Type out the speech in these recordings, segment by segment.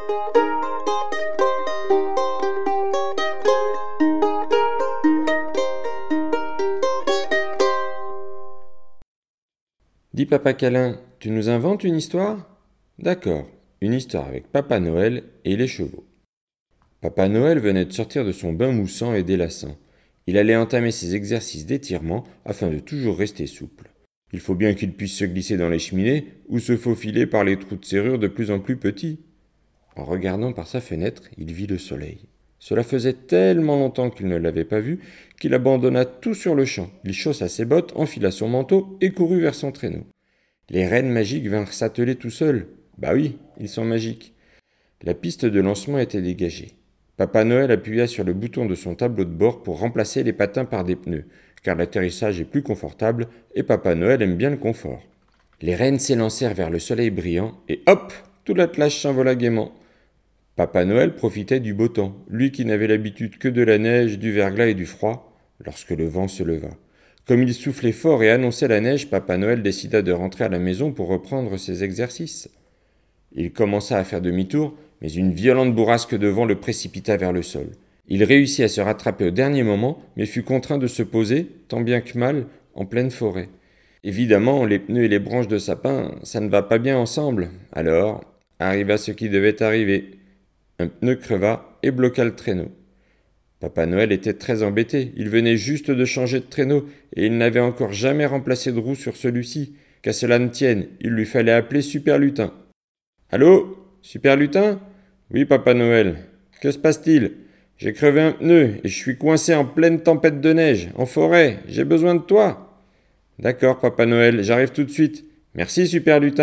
Dis Papa Câlin, tu nous inventes une histoire ? D'accord, une histoire avec Papa Noël et les chevaux. Papa Noël venait de sortir de son bain moussant et délassant. Il allait entamer ses exercices d'étirement afin de toujours rester souple. Il faut bien qu'il puisse se glisser dans les cheminées ou se faufiler par les trous de serrure de plus en plus petits. En regardant par sa fenêtre, il vit le soleil. Cela faisait tellement longtemps qu'il ne l'avait pas vu qu'il abandonna tout sur le champ. Il chaussa ses bottes, enfila son manteau et courut vers son traîneau. Les rennes magiques vinrent s'atteler tout seuls. Bah oui, ils sont magiques. La piste de lancement était dégagée. Papa Noël appuya sur le bouton de son tableau de bord pour remplacer les patins par des pneus, car l'atterrissage est plus confortable et Papa Noël aime bien le confort. Les rennes s'élancèrent vers le soleil brillant et hop, tout l'attelage s'envola gaiement. Papa Noël profitait du beau temps, lui qui n'avait l'habitude que de la neige, du verglas et du froid, lorsque le vent se leva. Comme il soufflait fort et annonçait la neige, Papa Noël décida de rentrer à la maison pour reprendre ses exercices. Il commença à faire demi-tour, mais une violente bourrasque de vent le précipita vers le sol. Il réussit à se rattraper au dernier moment, mais fut contraint de se poser, tant bien que mal, en pleine forêt. Évidemment, les pneus et les branches de sapin, ça ne va pas bien ensemble. Alors, arriva ce qui devait arriver. Un pneu creva et bloqua le traîneau. Papa Noël était très embêté, il venait juste de changer de traîneau et il n'avait encore jamais remplacé de roue sur celui-ci. Qu'à cela ne tienne, il lui fallait appeler Super Lutin. « Allô ? Super Lutin ? Oui, Papa Noël. Que se passe-t-il ? J'ai crevé un pneu et je suis coincé en pleine tempête de neige, en forêt. J'ai besoin de toi. »« D'accord, Papa Noël, j'arrive tout de suite. Merci, Super Lutin. »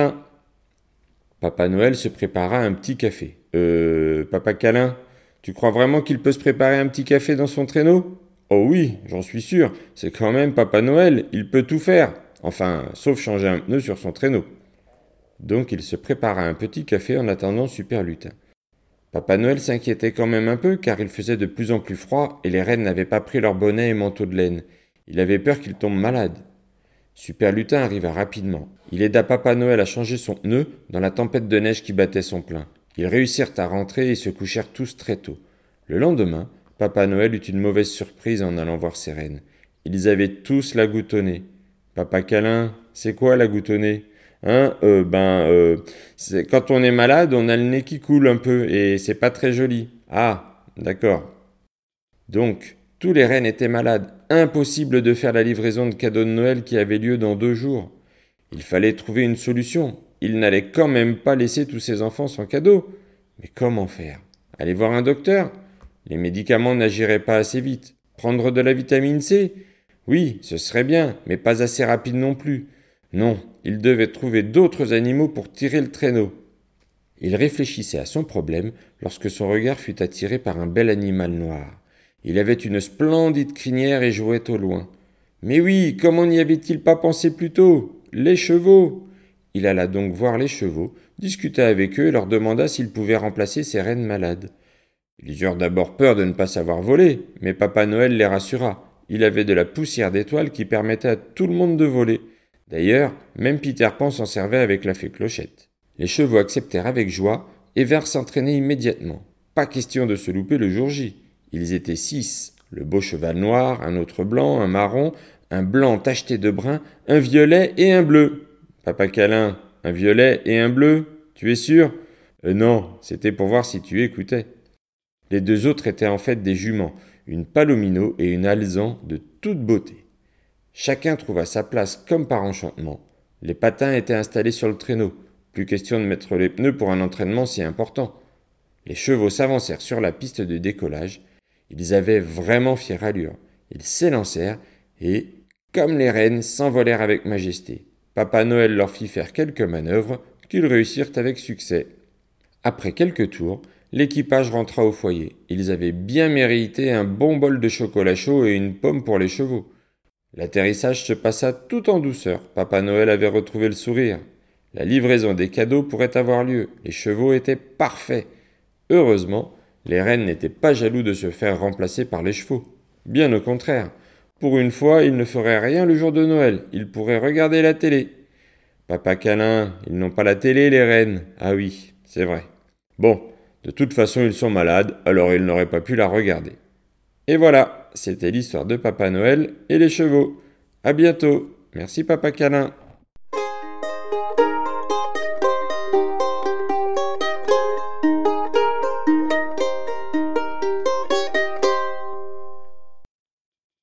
Papa Noël se prépara un petit café. Papa Câlin, tu crois vraiment qu'il peut se préparer un petit café dans son traîneau ? Oh oui, j'en suis sûr, c'est quand même Papa Noël, il peut tout faire. Enfin, sauf changer un pneu sur son traîneau. Donc il se prépara un petit café en attendant Super Lutin. Papa Noël s'inquiétait quand même un peu car il faisait de plus en plus froid et les rennes n'avaient pas pris leur bonnet et manteau de laine. Il avait peur qu'il tombe malade. Super Lutin arriva rapidement. Il aida Papa Noël à changer son pneu dans la tempête de neige qui battait son plein. Ils réussirent à rentrer et se couchèrent tous très tôt. Le lendemain, Papa Noël eut une mauvaise surprise en allant voir ses rennes. Ils avaient tous la goutonnée. Papa Câlin, c'est quoi la goutonnée ? C'est quand on est malade, on a le nez qui coule un peu et c'est pas très joli. Ah, d'accord. Donc, tous les rennes étaient malades. Impossible de faire la livraison de cadeaux de Noël qui avait lieu dans 2 jours. Il fallait trouver une solution. Il n'allait quand même pas laisser tous ses enfants sans cadeau. Mais comment faire ? Aller voir un docteur ? Les médicaments n'agiraient pas assez vite. Prendre de la vitamine C ? Oui, ce serait bien, mais pas assez rapide non plus. Non, il devait trouver d'autres animaux pour tirer le traîneau. Il réfléchissait à son problème lorsque son regard fut attiré par un bel animal noir. Il avait une splendide crinière et jouait au loin. Mais oui, comment n'y avait-il pas pensé plus tôt ? Les chevaux ! Il alla donc voir les chevaux, discuta avec eux et leur demanda s'ils pouvaient remplacer ses rennes malades. Ils eurent d'abord peur de ne pas savoir voler, mais Papa Noël les rassura. Il avait de la poussière d'étoiles qui permettait à tout le monde de voler. D'ailleurs, même Peter Pan s'en servait avec la fée Clochette. Les chevaux acceptèrent avec joie et vinrent s'entraîner immédiatement. Pas question de se louper le jour J. Ils étaient 6, le beau cheval noir, un autre blanc, un marron, un blanc tacheté de brun, un violet et un bleu. Papa Câlin, un violet et un bleu, tu es sûr ? Non, c'était pour voir si tu écoutais. Les 2 autres étaient en fait des juments, une palomino et une alezan de toute beauté. Chacun trouva sa place comme par enchantement. Les patins étaient installés sur le traîneau. Plus question de mettre les pneus pour un entraînement si important. Les chevaux s'avancèrent sur la piste de décollage. Ils avaient vraiment fière allure. Ils s'élancèrent et, comme les rennes, s'envolèrent avec majesté. Papa Noël leur fit faire quelques manœuvres qu'ils réussirent avec succès. Après quelques tours, l'équipage rentra au foyer. Ils avaient bien mérité un bon bol de chocolat chaud et une pomme pour les chevaux. L'atterrissage se passa tout en douceur. Papa Noël avait retrouvé le sourire. La livraison des cadeaux pourrait avoir lieu. Les chevaux étaient parfaits. Heureusement, les rennes n'étaient pas jaloux de se faire remplacer par les chevaux. Bien au contraire. Pour une fois, ils ne feraient rien le jour de Noël. Ils pourraient regarder la télé. Papa Câlin, ils n'ont pas la télé, les rennes. Ah oui, c'est vrai. Bon, De toute façon, ils sont malades, alors ils n'auraient pas pu la regarder. Et voilà, c'était l'histoire de Papa Noël et les chevaux. À bientôt. Merci Papa Câlin.